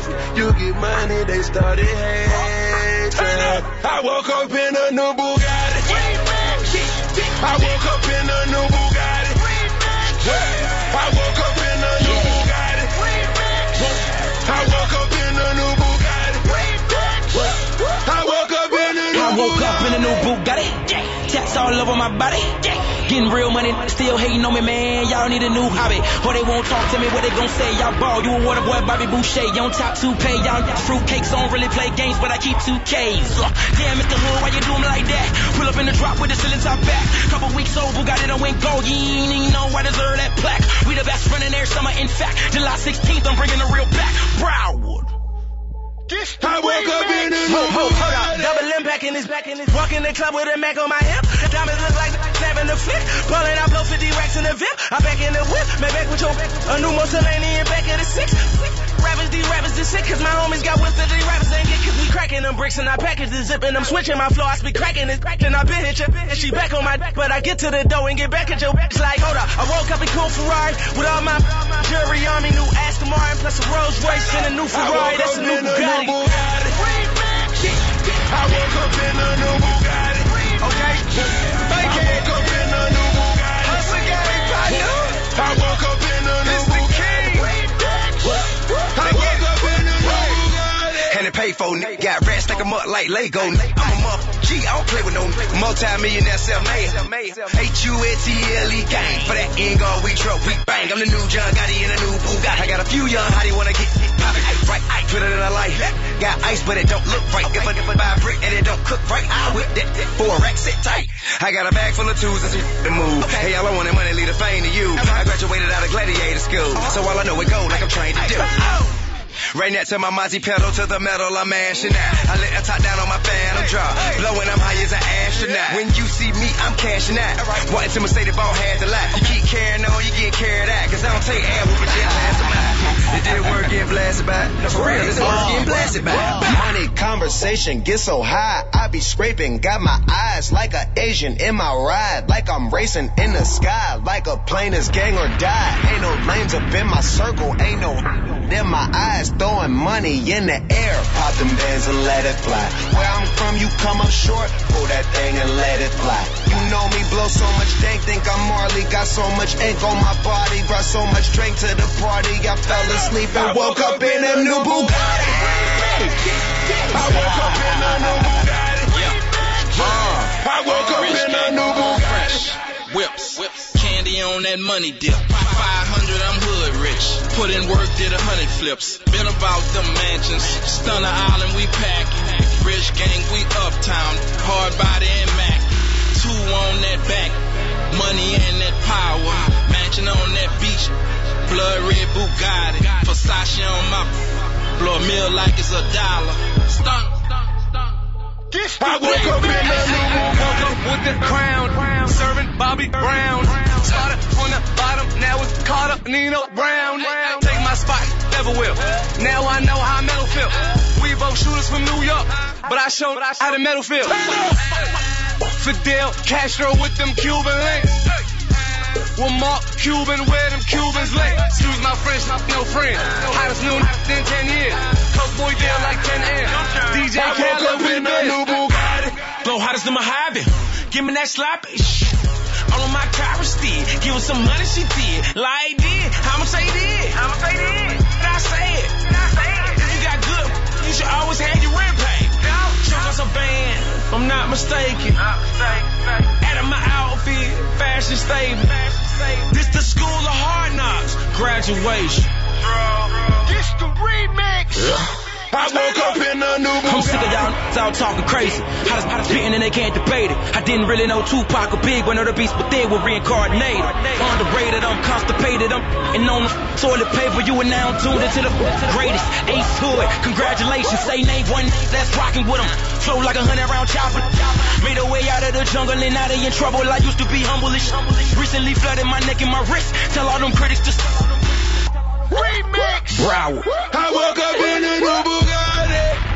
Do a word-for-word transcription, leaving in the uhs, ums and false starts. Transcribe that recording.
You get money, they started hating. I woke up in a new Bugatti. I woke up in a new Bugatti. I woke up in a new Bugatti. I woke up in a new Bugatti. I woke up in a new Bugatti. I woke up in a new Bugatti. Tats all over my body. Getting real money, still hating on me, man. Y'all need a new hobby. Or they won't talk to me, what they gon' say? Y'all ball, you a water boy, Bobby Boucher. You on top two pay, y'all fruitcakes. Don't really play games, but I keep two K's. Uh, damn, Mister Hood, why you do me like that? Pull up in the drop with the ceiling top back. Couple weeks old, Bugatti done went gold. You ain't even know I deserve that plaque. We the best friend in there, summer, in fact. July sixteenth, I'm bringing the real back. Broward. I woke up in a new Hold up, double impact in his back in his. Walk in the club with a Mac on my hip. Diamonds look like snapping the flick. Ballin', I blow fifty racks in the V I P. I back in the whip, man back with your a new Mussolini in back of the six. Rappers, these rappers is sick, cause my homies got whips that these rappers ain't get, cause we cracking them bricks and I package the zip and I'm switching my flow. I speak cracking it, cracking. I been hit your bitch and she back on my back, but I get to the door and get back at your bitch like, hold up. I woke up in cool Ferrari with all my jewelry on me, new Aston Martin plus a Rolls Royce and a new Ferrari. That's a new Bugatti. I woke up in a new Bugatti. Okay. I woke up in a new Bugatti. Hustle gang, partner. I woke up in a new Bugatti. I woke up in a new Bugatti. And it paid for, nigga. Got rats, stack 'em up like Lego. I'm a mother. G, I don't play with no multi-millionaire self-made. H U N T L E gang. For that end guard, we truck, we bang. I'm the new John Gotti in a new Bugatti. I got a few young hottie wanna get poppin'. Right, I put it in a light. Got ice, but it don't look right. If I, if I buy a brick and it don't cook right, I whip that for a rack, sit tight. I got a bag full of tools and some to move. Hey, y'all, I want that money, leave the fame to you. I graduated out of gladiator school, so all I know is gold like I'm trained to do. Right now to my Monty pedal to the metal, I'm mashing out. I let the top down on my phantom drop, blowing I'm high as an astronaut. When you see me, I'm cashing out. Wanting to mistake the ball had to lie. You keep carrying on, you get carried out. Cause I don't take air with a jet last amount. It did work getting blasted by. No, for real, it's work getting blasted by. Money conversation get so high, I be scraping. Got my eyes like an Asian in my ride, like I'm racing in the sky, like a plane is gang or die. Ain't no lanes up in my circle, ain't no in my eyes. Throwing money in the air, pop them bands and let it fly. Where I'm from, you come up short, pull that thing and let it fly. You know me, blow so much dank, think I'm Marley. Got so much ink on my body, brought so much drink to the party. I fell asleep and woke up in a new Bugatti. I woke up in a new Bugatti. I woke up in a new Bugatti. Whips, whips, candy on that money dip. five hundred, I'm hood rich. Put in work, did a hundred flips. Been about them mansions. Stunner Island, we packing. Rich gang, we uptown. Hard body and Mac. Two on that back. Money and that power. Mansion on that beach. Blood red Bugatti. Versace on my. Blow a meal like it's a dollar. Stunt. I woke up in a new Woke up with the crown, serving Bobby Brown. Started on the bottom, now it's Carter, Nino Brown. Take my spot, never will. Now I know how metal feel. We both shooters from New York, but I showed how the metal feel. Fidel Castro with them Cuban links. Well, Mark Cuban, where them Cubans lay. Excuse my French, no friend. Hottest new in ten years. Coke boy deal like ten N. D J Khaled with this. Blow hottest than Mojave. Give me that sloppy shit. All on my car still. Give her some money, she did. Like did. How much they did? How much they did? Did I say it? Did I say it? If you got good, you should always have your rent paid. Choke us a band, if I'm not mistaken. Not mistaken. Out of my outfit, fashion statement. This the school of hard knocks. Graduation. This the remix. I woke up in a new Bugatti. I'm sick of y'all all talking crazy. How to spitting and they can't debate it. I didn't really know Tupac or Big when other beats, but they were reincarnated. Underrated, I'm constipated, I'm and on the toilet paper. You are now tuned into the greatest. Ace Hood, congratulations. Say name one that's rocking with them. Flow like a hundred round chopper. Made a way out of the jungle and now they in trouble. I used to be humble-ish. Recently flooded my neck and my wrist. Tell all them critics to remix. Broward. I woke up in a new Bugatti.